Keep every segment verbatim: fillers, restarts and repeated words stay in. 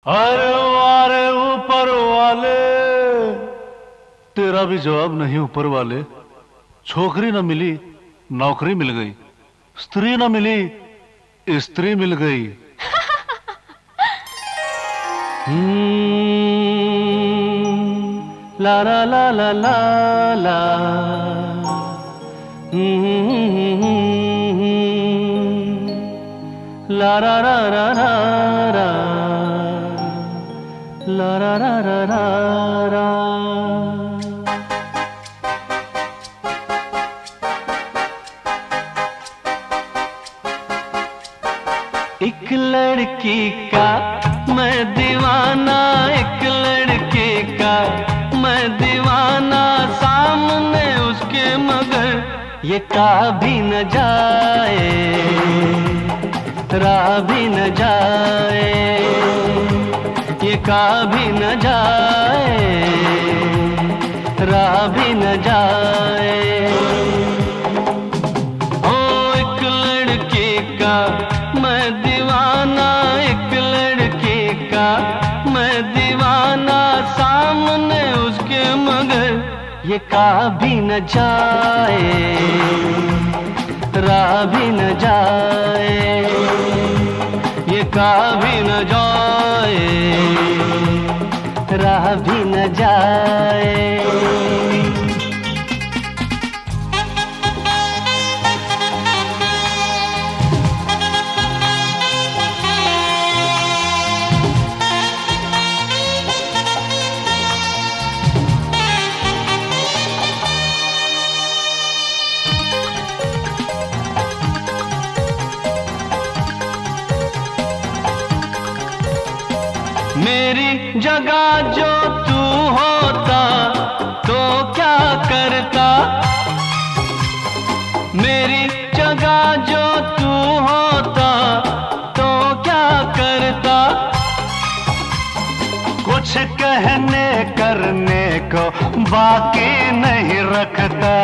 अरे वारे ऊपर वाले, तेरा भी जवाब नहीं ऊपर वाले। छोकरी न मिली, नौकरी मिल गई। स्त्री न मिली, स्त्री मिल गई। ला ला ला ला ला ला। ला रा रा रा रा रा। ला रा रा रा रा रा। एक लड़की का मैं दीवाना, एक लड़के का मैं दीवाना, सामने उसके मगर ये कहा भी न जाए, राह भी न जाए, ये कहा भी न जाए, राह भी न जाए। ओ एक लड़के का मैं दीवाना, एक लड़के का मैं दीवाना, सामने उसके मगर ये कहा भी न जाए, राह भी न जाए, ये कहा भी न जाए, राह भी न जाए। मेरी जगह जो तू होता तो क्या करता, मेरी जगह जो तू होता तो क्या करता। कुछ कहने करने को बाकी नहीं रखता,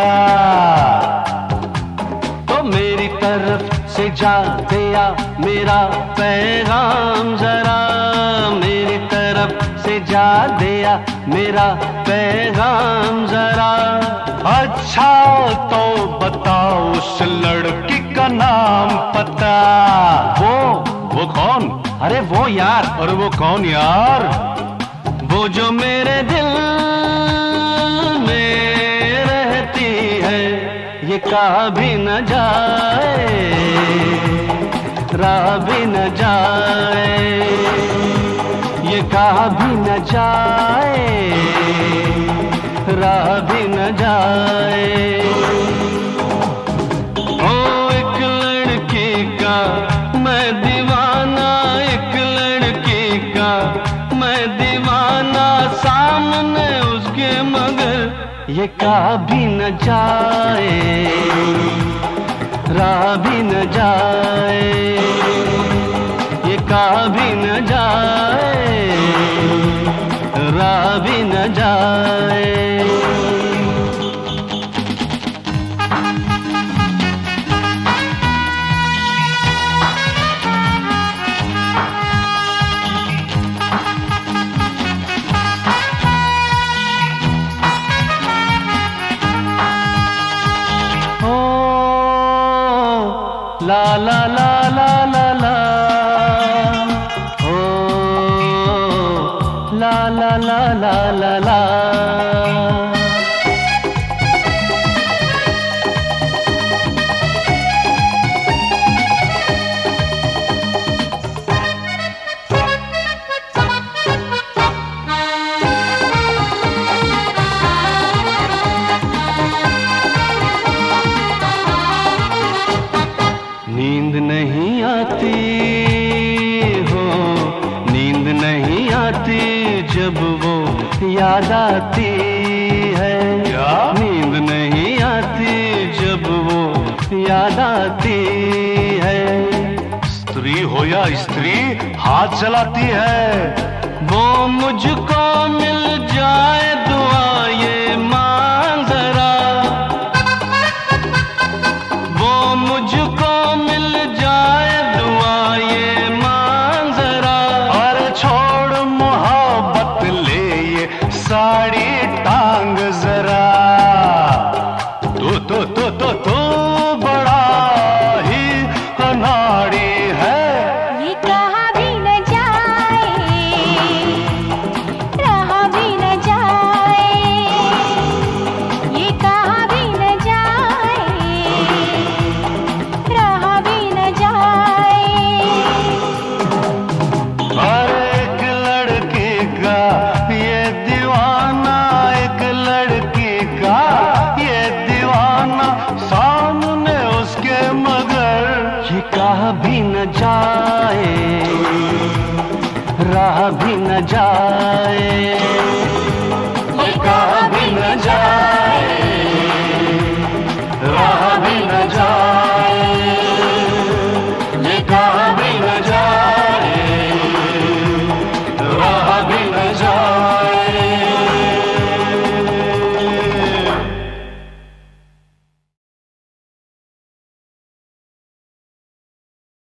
तो मेरी तरफ से जा दिया मेरा पैगाम जरा, मेरी तरफ से जा दिया मेरा पैगाम जरा। अच्छा तो बताओ उस लड़की का नाम पता। वो वो कौन? अरे वो यार। अरे वो कौन यार? वो जो मेरे दिल में रहती है, ये कहा भी न जाए, राह भी न जाए, ये कहा भी न जाए, राह भी न जाए। ओ एक लड़की का मैं दीवाना, एक लड़की का मैं दीवाना, सामने उसके मगर ये कहा भी न जाए, राह भी न जाए, ये कहा भी न जाए, राह भी न जाए। ला ला ला ला ला ला। ओ ला ला ला ला ला ला। नींद नहीं आती हो, नींद नहीं आती जब वो याद आती है। क्या? नींद नहीं आती जब वो याद आती है। स्त्री हो या स्त्री हाथ चलाती है। वो मुझको मिल जाए दुआ ये मांग जरा, वो मुझको मिल जाए दुआ ये मांग जरा। और छोड़ कहा भी न जाए, ये कहा भी न जाए।